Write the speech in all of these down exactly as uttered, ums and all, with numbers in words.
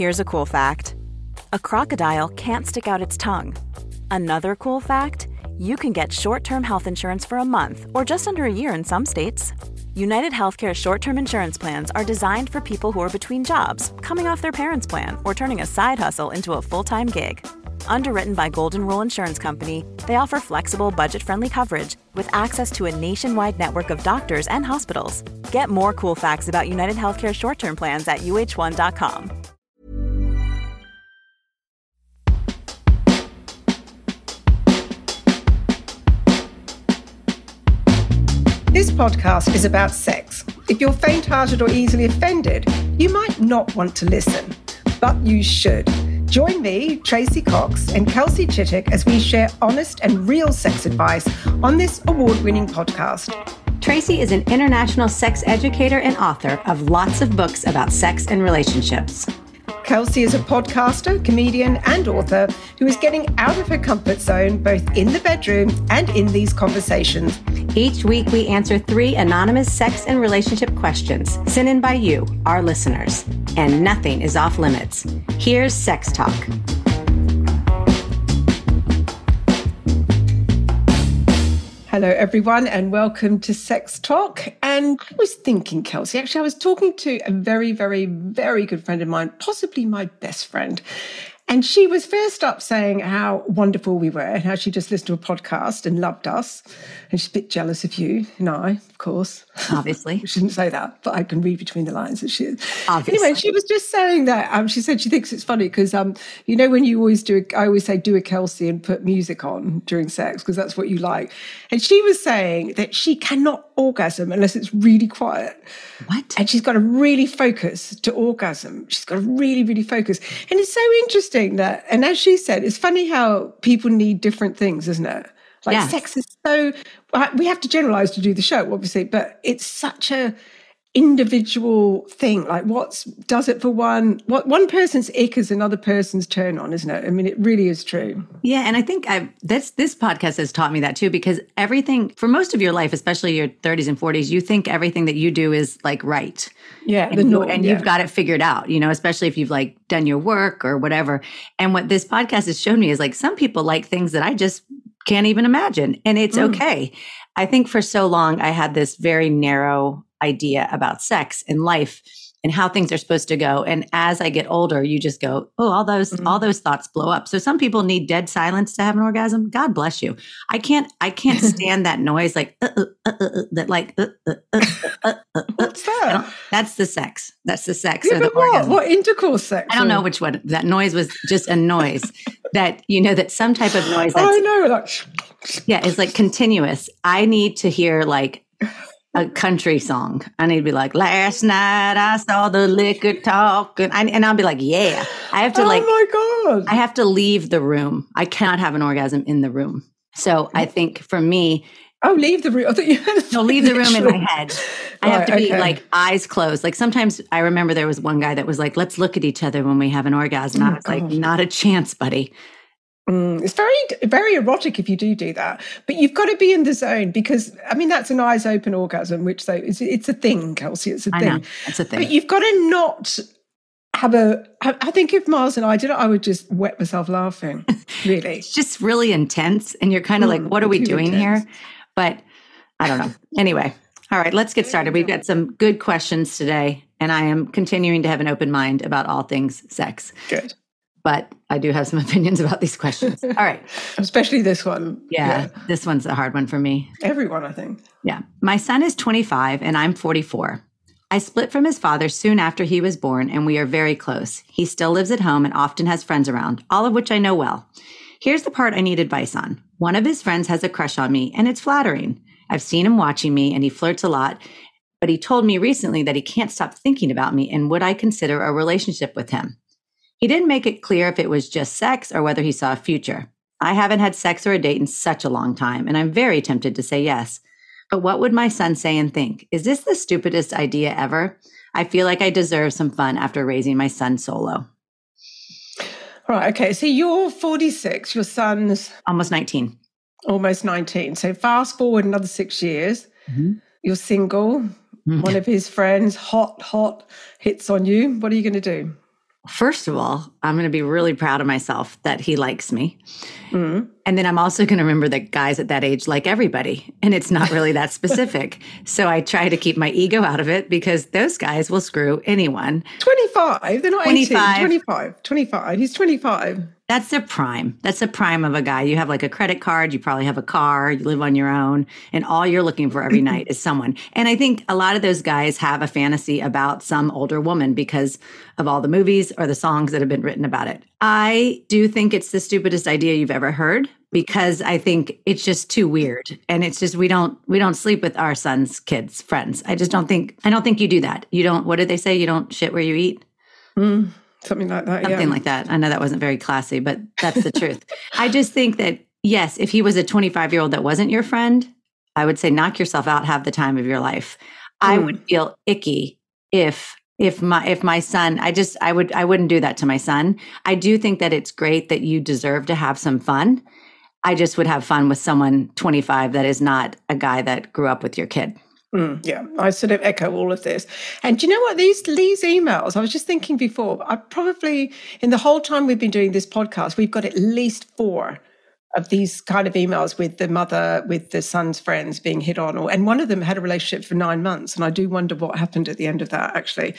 Here's a cool fact. A crocodile can't stick out its tongue. Another cool fact, you can get short-term health insurance for a month or just under a year in some states. United Healthcare short-term insurance plans are designed for people who are between jobs, coming off their parents' plan, or turning a side hustle into a full-time gig. Underwritten by Golden Rule Insurance Company, they offer flexible, budget-friendly coverage with access to a nationwide network of doctors and hospitals. Get more cool facts about United Healthcare short-term plans at U H one dot com. This podcast is about sex. If you're faint-hearted or easily offended, you might not want to listen, but you should. Join me, Tracy Cox, and Kelsey Chittick as we share honest and real sex advice on this award-winning podcast. Tracy is an international sex educator and author of lots of books about sex and relationships. Kelsey is a podcaster, comedian, and author who is getting out of her comfort zone both in the bedroom and in these conversations. Each week, we answer three anonymous sex and relationship questions sent in by you, our listeners. And nothing is off limits. Here's Sex Talk. Hello, everyone, and welcome to Sex Talk. And I was thinking, Kelsey, actually, I was talking to a very, very, very good friend of mine, possibly my best friend. And she was first up saying how wonderful we were and how she just listened to a podcast and loved us. And she's a bit jealous of you and I, of course. Obviously. She didn't say that, but I can read between the lines that she is. Obviously. Anyway, she was just saying that. Um, she said she thinks it's funny because, um, you know, when you always do, a, I always say do a Kelsey and put music on during sex because that's what you like. And she was saying that she cannot orgasm unless it's really quiet. What? And she's got to really focus to orgasm. She's got to really, really focus. And it's so interesting that, and as she said, it's funny how people need different things, isn't it? Like yes. Sex is so, we have to generalize to do the show, obviously, but it's such a individual thing. Like what's does it for one, what one person's ick is another person's turn on, isn't it? I mean, it really is true. Yeah. And I think I've, this, this podcast has taught me that too, because everything for most of your life, especially your thirties and forties, you think everything that you do is like right. Yeah. And, the you, norm, and yeah. you've got it figured out, you know, especially if you've like done your work or whatever. And what this podcast has shown me is like some people like things that I just can't even imagine. And it's mm. okay. I think for so long I had this very narrow idea about sex and life and how things are supposed to go. And as I get older, you just go, oh, all those, mm-hmm. all those thoughts blow up. So some people need dead silence to have an orgasm. God bless you. I can't, I can't stand that noise. Like, uh, uh, uh, uh, that like, uh, uh, uh, uh, uh, what's that? That's the sex. That's the sex. Yeah, or the but what? orgasm. What intercourse sex? I don't or? know which one. That noise was just a noise that, you know, that some type of noise. That's, I know. Like, yeah, it's like continuous. I need to hear like, a country song. I need to be like, last night I saw the liquor talk. And, I, and I'll be like, yeah. I have to oh like, my God. I have to leave the room. I cannot have an orgasm in the room. So I think for me. Oh, leave the room. I thought you had no, leave the room in my head. I right, have to be okay. like eyes closed. Like sometimes I remember there was one guy that was like, let's look at each other when we have an orgasm. Oh, I was like, not a chance, buddy. Mm, it's very, very erotic if you do do that, but you've got to be in the zone because, I mean, that's an eyes open orgasm, which so it's, it's a thing, Kelsey. It's a I thing. know. It's a thing. But you've got to not have a, I, I think if Mars and I did it, I would just wet myself laughing, really. It's just really intense. And you're kind of mm, like, what are we doing intense. here? But I don't know. Anyway. All right, let's get started. We've got some good questions today, and I am continuing to have an open mind about all things sex. Good. But I do have some opinions about these questions. All right. Especially this one. Yeah, yeah, this one's a hard one for me. Everyone, I think. Yeah. My son is twenty-five and I'm forty-four. I split from his father soon after he was born, and we are very close. He still lives at home and often has friends around, all of which I know well. Here's the part I need advice on. One of his friends has a crush on me, and it's flattering. I've seen him watching me, and he flirts a lot, but he told me recently that he can't stop thinking about me and would I consider a relationship with him. He didn't make it clear if it was just sex or whether he saw a future. I haven't had sex or a date in such a long time, and I'm very tempted to say yes. But what would my son say and think? Is this the stupidest idea ever? I feel like I deserve some fun after raising my son solo. Right, okay. So you're forty-six, your son's almost nineteen. Almost nineteen. So fast forward another six years. Mm-hmm. You're single. Mm-hmm. One of his friends, hot, hot, hits on you. What are you going to do? First of all, I'm going to be really proud of myself that he likes me. Mm. And then I'm also going to remember that guys at that age like everybody, and it's not really that specific. So I try to keep my ego out of it because those guys will screw anyone. twenty-five, they're not twenty-five. eighteen, twenty-five, twenty-five, he's twenty-five. That's the prime. That's the prime of a guy. You have like a credit card, you probably have a car, you live on your own, and all you're looking for every night is someone. And I think a lot of those guys have a fantasy about some older woman because of all the movies or the songs that have been written about it. I do think it's the stupidest idea you've ever heard because I think it's just too weird. And it's just we don't we don't sleep with our son's kids' friends. I just don't think I don't think you do that. You don't what did they say? You don't shit where you eat? Mm. Something like that, Something yeah. like that. I know that wasn't very classy, but that's the truth. I just think that, yes, if he was a twenty-five-year-old that wasn't your friend, I would say knock yourself out, have the time of your life. Mm. I would feel icky if if my if my son, I just I would I wouldn't do that to my son. I do think that it's great that you deserve to have some fun. I just would have fun with someone twenty-five that is not a guy that grew up with your kid. Mm, yeah, I sort of echo all of this. And do you know what? These these emails, I was just thinking before, I probably, in the whole time we've been doing this podcast, we've got at least four of these kind of emails with the mother, with the son's friends being hit on. Or, and one of them had a relationship for nine months. And I do wonder what happened at the end of that, actually.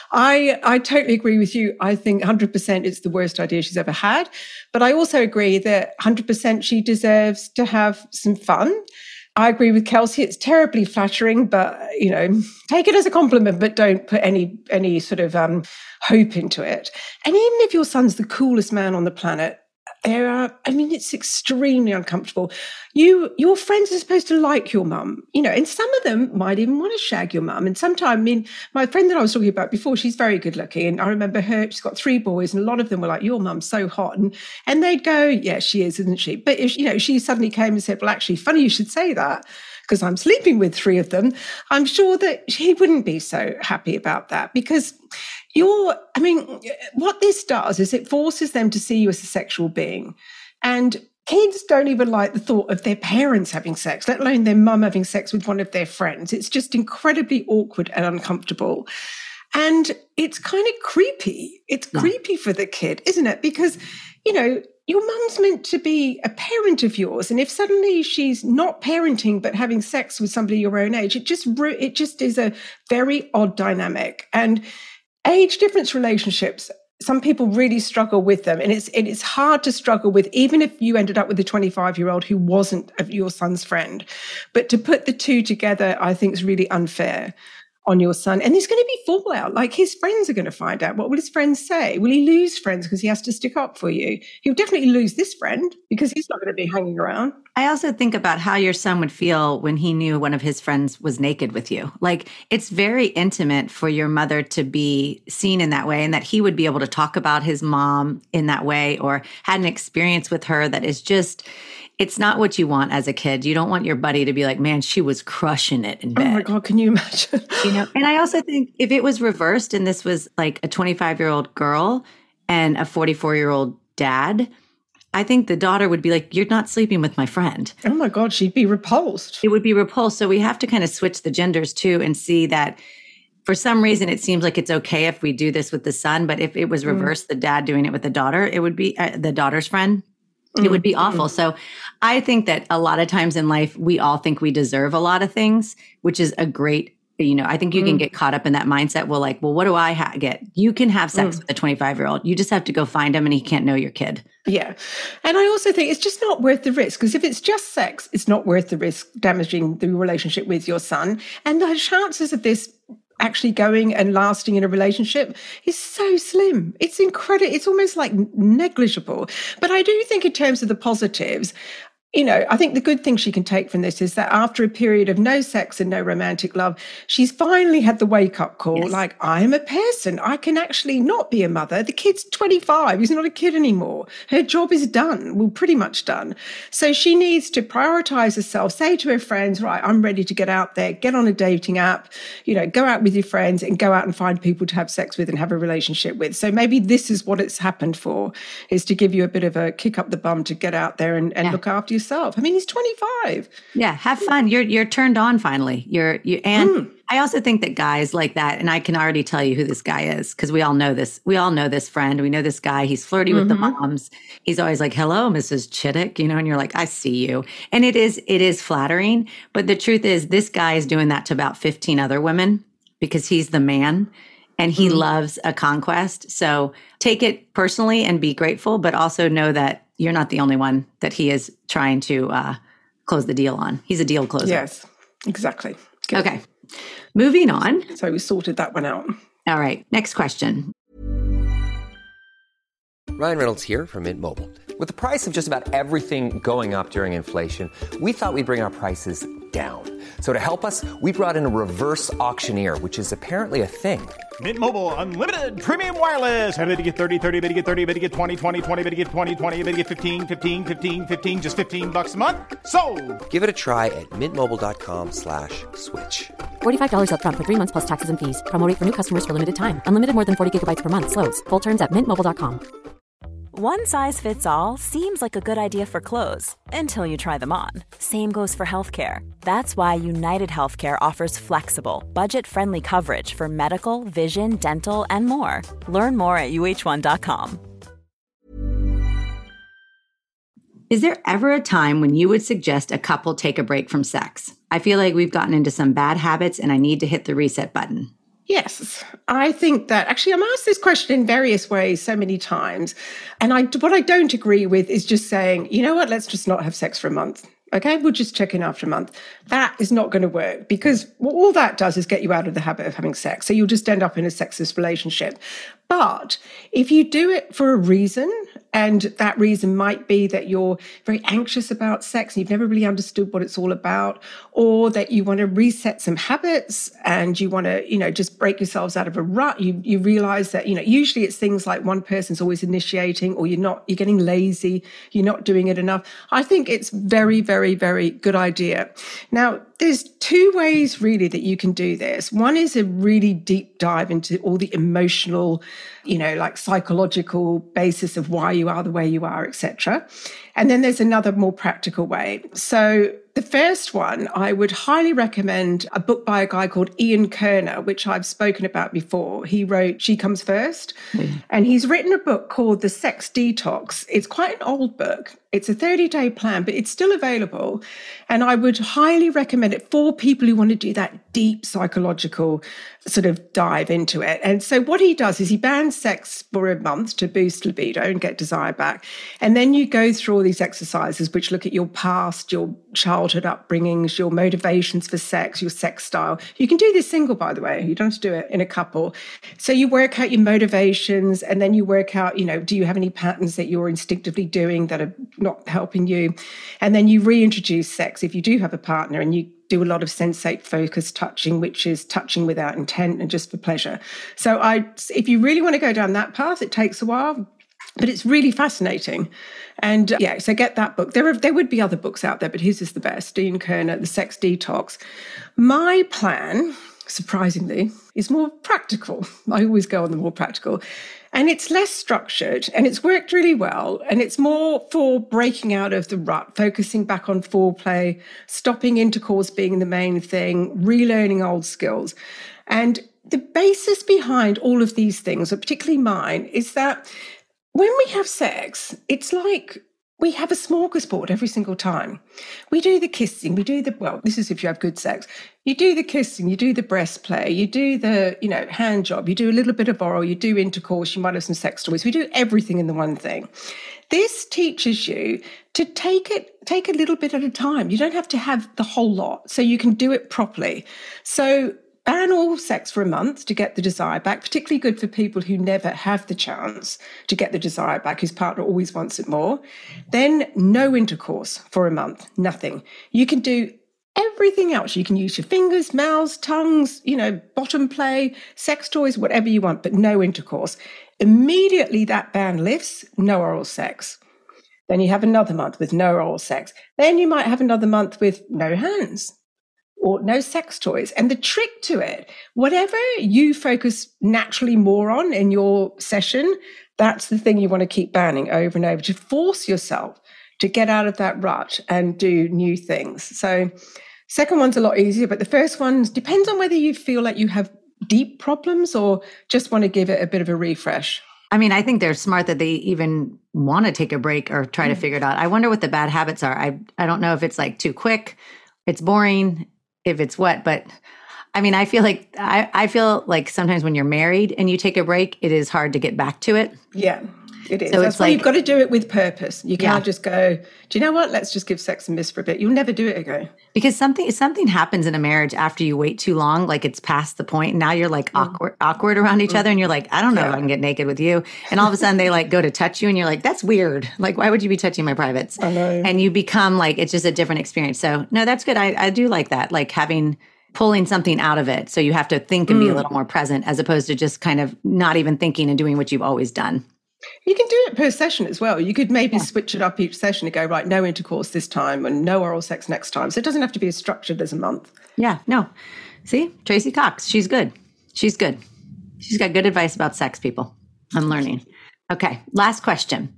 I, I totally agree with you. I think one hundred percent it's the worst idea she's ever had. But I also agree that one hundred percent she deserves to have some fun. I agree with Kelsey. It's terribly flattering, but, you know, take it as a compliment, but don't put any any sort of um, hope into it. And even if your son's the coolest man on the planet, there are, I mean, it's extremely uncomfortable. You, your friends are supposed to like your mum, you know, and some of them might even want to shag your mum. And sometimes, I mean, my friend that I was talking about before, she's very good looking. And I remember her, she's got three boys, and a lot of them were like, your mum's so hot. And, and they'd go, yeah, she is, isn't she? But if, you know, she suddenly came and said, well, actually, funny you should say that, because I'm sleeping with three of them. I'm sure that he wouldn't be so happy about that because You're, I mean, what this does is it forces them to see you as a sexual being. And kids don't even like the thought of their parents having sex, let alone their mum having sex with one of their friends. It's just incredibly awkward and uncomfortable. And it's kind of creepy. It's yeah. creepy for the kid, isn't it? Because, you know, your mum's meant to be a parent of yours. And if suddenly she's not parenting, but having sex with somebody your own age, it just, it just is a very odd dynamic. And age difference relationships, some people really struggle with them. And it's it's hard to struggle with, even if you ended up with a twenty-five-year-old who wasn't your son's friend. But to put the two together, I think is really unfair on your son. And there's going to be fallout. Like his friends are going to find out. What will his friends say? Will he lose friends because he has to stick up for you? He'll definitely lose this friend because he's not going to be hanging around. I also think about how your son would feel when he knew one of his friends was naked with you. Like, it's very intimate for your mother to be seen in that way, and that he would be able to talk about his mom in that way or had an experience with her that is just, it's not what you want as a kid. You don't want your buddy to be like, man, she was crushing it in bed. Oh my God, can you imagine? You know, and I also think if it was reversed and this was like a twenty-five-year-old girl and a forty-four-year-old dad, I think the daughter would be like, you're not sleeping with my friend. Oh my God, she'd be repulsed. It would be repulsed. So we have to kind of switch the genders too and see that for some reason it seems like it's okay if we do this with the son, but if it was reversed, mm. the dad doing it with the daughter, it would be uh, the daughter's friend. It would be awful. So I think that a lot of times in life, we all think we deserve a lot of things, which is a great, you know, I think you mm. can get caught up in that mindset. Well, like, well, what do I ha- get? You can have sex mm. with a twenty-five-year-old. You just have to go find him and he can't know your kid. Yeah. And I also think it's just not worth the risk, because if it's just sex, it's not worth the risk damaging the relationship with your son. And the chances of this actually going and lasting in a relationship is so slim. It's incredible. It's almost like negligible. But I do think in terms of the positives, you know, I think the good thing she can take from this is that after a period of no sex and no romantic love, she's finally had the wake-up call, yes. like, I'm a person. I can actually not be a mother. The kid's twenty-five. He's not a kid anymore. Her job is done. Well, pretty much done. So she needs to prioritize herself, say to her friends, right, I'm ready to get out there, get on a dating app, you know, go out with your friends and go out and find people to have sex with and have a relationship with. So maybe this is what it's happened for, is to give you a bit of a kick up the bum to get out there and, and yeah. look after yourself. yourself. I mean, he's twenty-five. Yeah, have fun. You're you're turned on finally. You're you and Mm. I also think that guys like that, and I can already tell you who this guy is because we all know this. We all know this friend. We know this guy. He's flirty with the moms. He's always like, "Hello, Missus Chittick," you know, and you're like, "I see you." And it is it is flattering, but the truth is, this guy is doing that to about fifteen other women because he's the man. And he mm. loves a conquest. So take it personally and be grateful, but also know that you're not the only one that he is trying to uh, close the deal on. He's a deal closer. Yes, exactly. Good. Okay. Moving on. So we sorted that one out. All right. Next question. Ryan Reynolds here from Mint Mobile. With the price of just about everything going up during inflation, we thought we'd bring our prices down. So to help us, we brought in a reverse auctioneer, which is apparently a thing. Mint Mobile Unlimited Premium Wireless. How to get thirty, thirty, how to get thirty, how to get twenty, twenty, twenty, how to get twenty, twenty, how to get fifteen, fifteen, fifteen, fifteen, just fifteen bucks a month? Sold! Give it a try at mintmobile.com slash switch. forty-five dollars up front for three months plus taxes and fees. Promo rate for new customers for limited time. Unlimited more than forty gigabytes per month. Slows full terms at mint mobile dot com. One size fits all seems like a good idea for clothes until you try them on. Same goes for healthcare. That's why United Healthcare offers flexible, budget-friendly coverage for medical, vision, dental, and more. Learn more at U H one dot com. Is there ever a time when you would suggest a couple take a break from sex? I feel like we've gotten into some bad habits and I need to hit the reset button. Yes, I think that actually I'm asked this question in various ways so many times. And I, what I don't agree with is just saying, you know what, let's just not have sex for a month. Okay, we'll just check in after a month. That is not going to work because all that does is get you out of the habit of having sex. So you'll just end up in a sexless relationship. But if you do it for a reason, and that reason might be that you're very anxious about sex and you've never really understood what it's all about, or that you want to reset some habits and you want to, you know, just break yourselves out of a rut. You you realize that, you know, usually it's things like one person's always initiating or you're not, you're getting lazy, you're not doing it enough. I think it's very, very, very good idea. Now, there's two ways really that you can do this. One is a really deep dive into all the emotional, you know, like psychological basis of why you are the way you are, et cetera. And then there's another more practical way. So the first one, I would highly recommend a book by a guy called Ian Kerner, which I've spoken about before. He wrote She Comes First. Mm. And he's written a book called The Sex Detox. It's quite an old book. It's a thirty-day plan, but it's still available. And I would highly recommend it for people who want to do that deep psychological sort of dive into it. And so what he does is he bans sex for a month to boost libido and get desire back. And then you go through all these exercises which look at your past, your childhood upbringings, your motivations for sex, your sex style. You can do this single, by the way. You don't have to do it in a couple. So you work out your motivations and then you work out, you know, do you have any patterns that you're instinctively doing that are not helping you? And then you reintroduce sex if you do have a partner and you do a lot of sensate focused touching, which is touching without intent and just for pleasure. So I, if you really want to go down that path, it takes a while, but it's really fascinating. And uh, yeah, so get that book. There are, there would be other books out there, but his is the best. Ian Kerner, The Sex Detox. My plan, surprisingly, is more practical. I always go on the more practical. And it's less structured and it's worked really well. And it's more for breaking out of the rut, focusing back on foreplay, stopping intercourse being the main thing, relearning old skills. And the basis behind all of these things, or particularly mine, is that when we have sex, it's like we have a smorgasbord every single time. We do the kissing, we do the, well, this is if you have good sex. You do the kissing, you do the breast play, you do the, you know, hand job, you do a little bit of oral, you do intercourse, you might have some sex toys. We do everything in the one thing. This teaches you to take it, take a little bit at a time. You don't have to have the whole lot, so you can do it properly. So ban all sex for a month to get the desire back, particularly good for people who never have the chance to get the desire back, whose partner always wants it more. Then no intercourse for a month, nothing. You can do everything else. You can use your fingers, mouths, tongues, you know, bottom play, sex toys, whatever you want, but no intercourse. Immediately that ban lifts, no oral sex. Then you have another month with no oral sex. Then you might have another month with no hands or no sex toys. And the trick to it, whatever you focus naturally more on in your session, that's the thing you want to keep banning over and over, to force yourself to get out of that rut and do new things. So second one's a lot easier, but the first one depends on whether you feel like you have deep problems or just want to give it a bit of a refresh. I mean, I think they're smart that they even want to take a break or try to figure it out. I wonder what the bad habits are. I I don't know if it's like too quick, it's boring, if it's what, but I mean, I feel like I, I feel like sometimes when you're married and you take a break, it is hard to get back to it. Yeah, it is. So That's it's why like, you've got to do it with purpose. You can't Yeah. just go, do you know what? Let's just give sex a miss for a bit. You'll never do it again. Because something something happens in a marriage after you wait too long, like it's past the point. Now you're like awkward awkward around each other, and you're like, I don't know if I can get naked with you. And all of a sudden they like go to touch you, and you're like, that's weird. Like, why would you be touching my privates? I know. And you become like, it's just a different experience. So no, that's good. I, I do like that. Like having pulling something out of it. So you have to think and be a little more present as opposed to just kind of not even thinking and doing what you've always done. You can do it per session as well. You could maybe switch it up each session and go, right, no intercourse this time and no oral sex next time. So it doesn't have to be as structured as a month. Yeah, no. See, Tracy Cox, she's good. She's good. She's got good advice about sex, people. I'm learning. Okay, last question.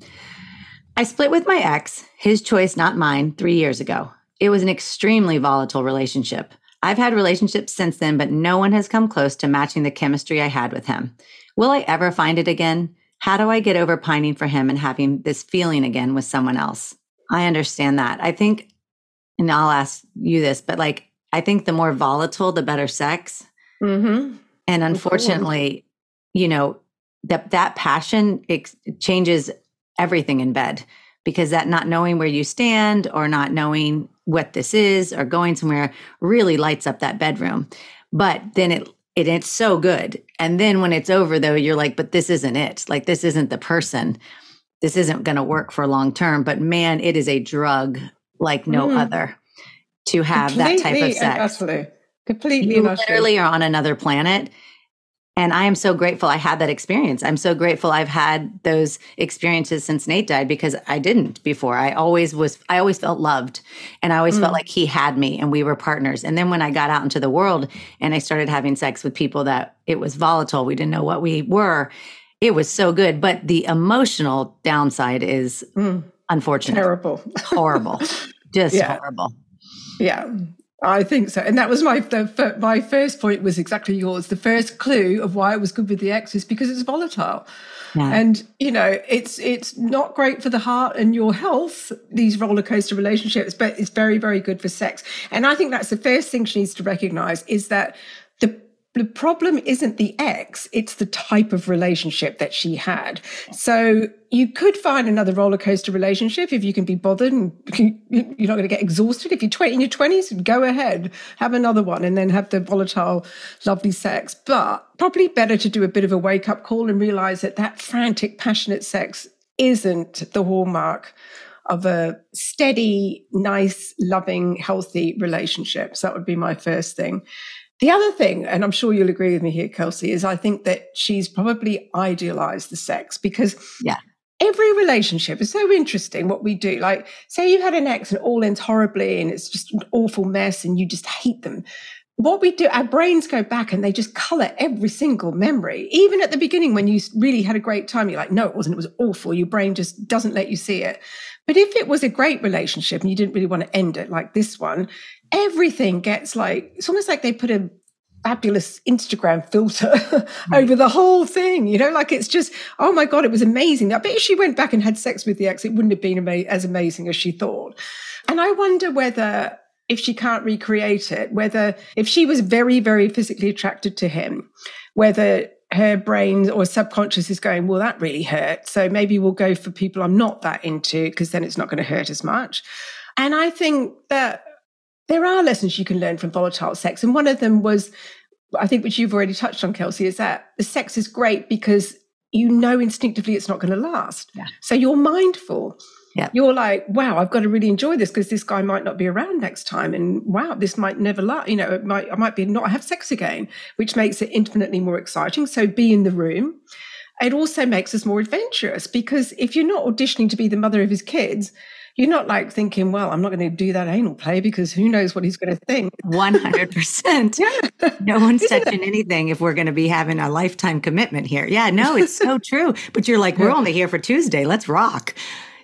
I split with my ex, his choice, not mine, three years ago. It was an extremely volatile relationship. I've had relationships since then, but no one has come close to matching the chemistry I had with him. Will I ever find it again? How do I get over pining for him and having this feeling again with someone else? I understand that. I think, and I'll ask you this, but like, I think the more volatile, the better sex. Mm-hmm. And unfortunately, you know, that that passion it changes everything in bed, because that not knowing where you stand or not knowing what this is or going somewhere really lights up that bedroom. But then it It, it's so good. And then when it's over, though, you're like, but this isn't it. Like, this isn't the person. This isn't going to work for long term. But man, it is a drug like no mm. other to have Completely that type of and sex. utterly. Completely You and literally are on another planet. And I am so grateful I had that experience. I'm so grateful I've had those experiences since Nate died, because I didn't before. I always was, I always felt loved, and I always mm. felt like he had me and we were partners. And then when I got out into the world and I started having sex with people that it was volatile, we didn't know what we were, it was so good. But the emotional downside is mm. unfortunate. Terrible. Horrible. Just yeah. horrible. Yeah. I think so. And that was my the, my first point was exactly yours. The first clue of why it was good with the ex is because it's volatile. Yeah. And, you know, it's it's not great for the heart and your health, these roller coaster relationships, but it's very, very good for sex. And I think that's the first thing she needs to recognize, is that the the problem isn't the ex, it's the type of relationship that she had. So you could find another roller coaster relationship if you can be bothered and you're not going to get exhausted. If you're in your twenties, go ahead, have another one and then have the volatile, lovely sex. But probably better to do a bit of a wake-up call and realize that that frantic, passionate sex isn't the hallmark of a steady, nice, loving, healthy relationship. So that would be my first thing. The other thing, and I'm sure you'll agree with me here, Kelsey, is I think that she's probably idealized the sex, because yeah. every relationship is so interesting what we do. Like, say you had an ex and it all ends horribly and it's just an awful mess and you just hate them. What we do, our brains go back and they just color every single memory. Even at the beginning when you really had a great time, you're like, no, it wasn't, it was awful. Your brain just doesn't let you see it. But if it was a great relationship and you didn't really want to end it like this one, everything gets like, it's almost like they put a fabulous Instagram filter over the whole thing, you know, like it's just, oh my God, it was amazing. I bet if she went back and had sex with the ex, it wouldn't have been ama- as amazing as she thought. And I wonder whether, if she can't recreate it, whether if she was very, very physically attracted to him, whether her brain or subconscious is going, well, that really hurt. So maybe we'll go for people I'm not that into, because then it's not going to hurt as much. And I think that there are lessons you can learn from volatile sex. And one of them was, I think, which you've already touched on, Kelsey, is that the sex is great because you know instinctively it's not going to last. Yeah. So you're mindful. Yeah. You're like, wow, I've got to really enjoy this because this guy might not be around next time. And wow, this might never last. You know, it might, I might be not have sex again, which makes it infinitely more exciting. So be in the room. It also makes us more adventurous, because if you're not auditioning to be the mother of his kids, you're not like thinking, well, I'm not going to do that anal play because who knows what he's going to think. one hundred percent. Yeah. No one's Isn't touching it? anything if we're going to be having a lifetime commitment here. Yeah, no, it's so true. But you're like, we're only here for Tuesday. Let's rock.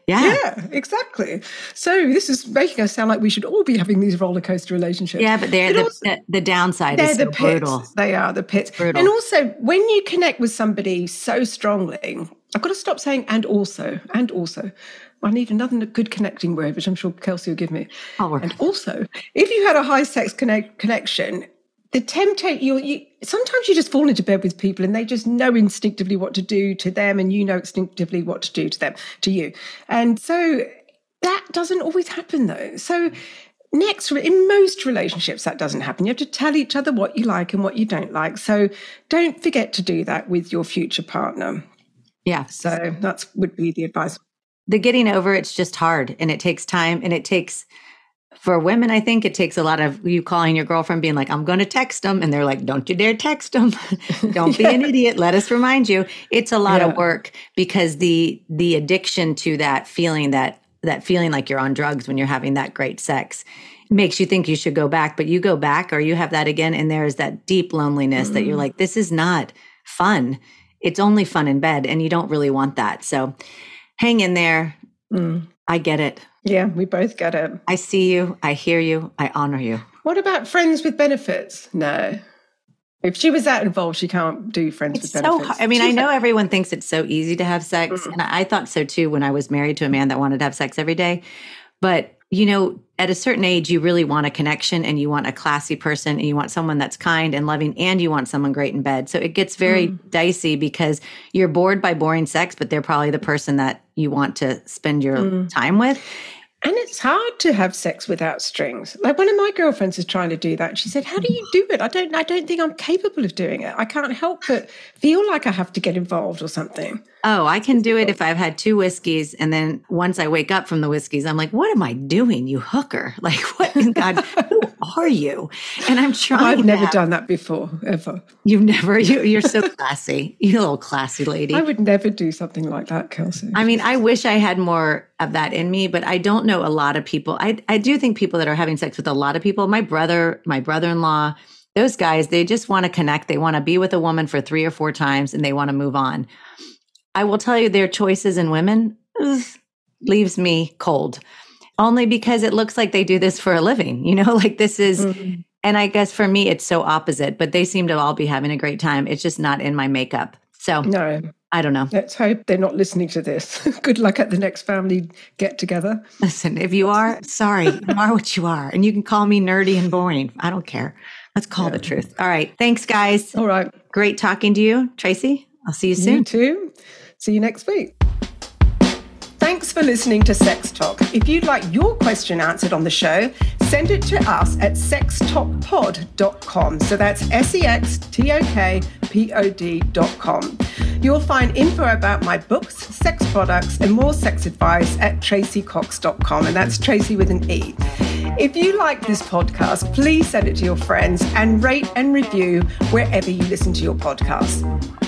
Yeah. Yeah, exactly. So this is making us sound like we should all be having these roller coaster relationships. Yeah, but they're But the, also, the, the downside they're is the so pits. brutal. They are the pits. Brutal. And also, when you connect with somebody so strongly, I've got to stop saying and also, and also. I need another good connecting word, which I'm sure Kelsey will give me. Oh, and also, if you had a high sex connect, connection, the temptation, you, you sometimes you just fall into bed with people and they just know instinctively what to do to them and you know instinctively what to do to them, to you. And so that doesn't always happen though. So next, in most relationships, that doesn't happen. You have to tell each other what you like and what you don't like. So don't forget to do that with your future partner. Yeah. So that's would be the advice. The getting over it's just hard and it takes time and it takes, for women, I think it takes a lot of you calling your girlfriend being like, I'm going to text them. And they're like, don't you dare text them. Don't yeah. be an idiot. Let us remind you. It's a lot yeah. of work because the the addiction to that feeling, that that feeling like you're on drugs when you're having that great sex makes you think you should go back. But you go back or you have that again. And there's that deep loneliness mm. that you're like, this is not fun. It's only fun in bed. And you don't really want that. So hang in there. Mm. I get it. Yeah, we both get it. I see you. I hear you. I honor you. What about friends with benefits? No. If she was that involved, she can't do friends it's with so benefits. Hard. I mean, I know everyone thinks it's so easy to have sex. Mm. And I thought so too when I was married to a man that wanted to have sex every day. But, you know, at a certain age, you really want a connection and you want a classy person and you want someone that's kind and loving and you want someone great in bed. So it gets very mm. dicey because you're bored by boring sex, but they're probably the person that you want to spend your mm. time with. And it's hard to have sex without strings. Like one of my girlfriends is trying to do that. She said, how do you do it? I don't I don't think I'm capable of doing it. I can't help but feel like I have to get involved or something. Oh, I can do it if I've had two whiskeys. And then once I wake up from the whiskeys, I'm like, what am I doing, you hooker? Like, what in God, who are you? And I'm trying I've never have, done that before, ever. You've never, you, you're so classy. You're a little classy lady. I would never do something like that, Kelsey. I mean, I wish I had more of that in me, but I don't know a lot of people. I, I do think people that are having sex with a lot of people, my brother, my brother-in-law, those guys, they just want to connect. They want to be with a woman for three or four times and they want to move on. I will tell you their choices in women ugh, leaves me cold only because it looks like they do this for a living, you know, like this is, mm-hmm. and I guess for me, it's so opposite, but they seem to all be having a great time. It's just not in my makeup. So no, I don't know. Let's hope they're not listening to this. Good luck at the next family get together. Listen, if you are, sorry, you are what you are. And you can call me nerdy and boring. I don't care. Let's call yeah. the truth. All right. Thanks, guys. All right. Great talking to you, Tracy. I'll see you soon. You too. See you next week. Thanks for listening to Sex Talk. If you'd like your question answered on the show, send it to us at sex talk pod dot com. So that's S E X T O K P O D dot com. You'll find info about my books, sex products, and more sex advice at tracy cox dot com. And that's Tracy with an E. If you like this podcast, please send it to your friends and rate and review wherever you listen to your podcasts.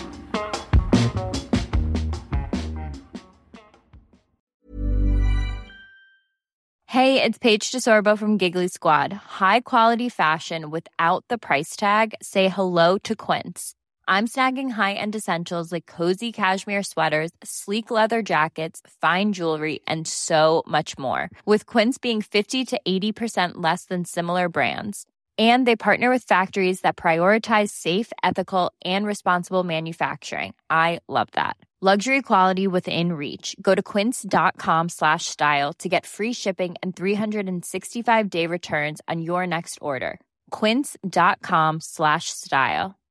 Hey, it's Paige DeSorbo from Giggly Squad. High quality fashion without the price tag. Say hello to Quince. I'm snagging high-end essentials like cozy cashmere sweaters, sleek leather jackets, fine jewelry, and so much more. With Quince being fifty to eighty percent less than similar brands. And they partner with factories that prioritize safe, ethical, and responsible manufacturing. I love that. Luxury quality within reach. Go to quince.com slash style to get free shipping and three sixty-five day returns on your next order. Quince.com slash style.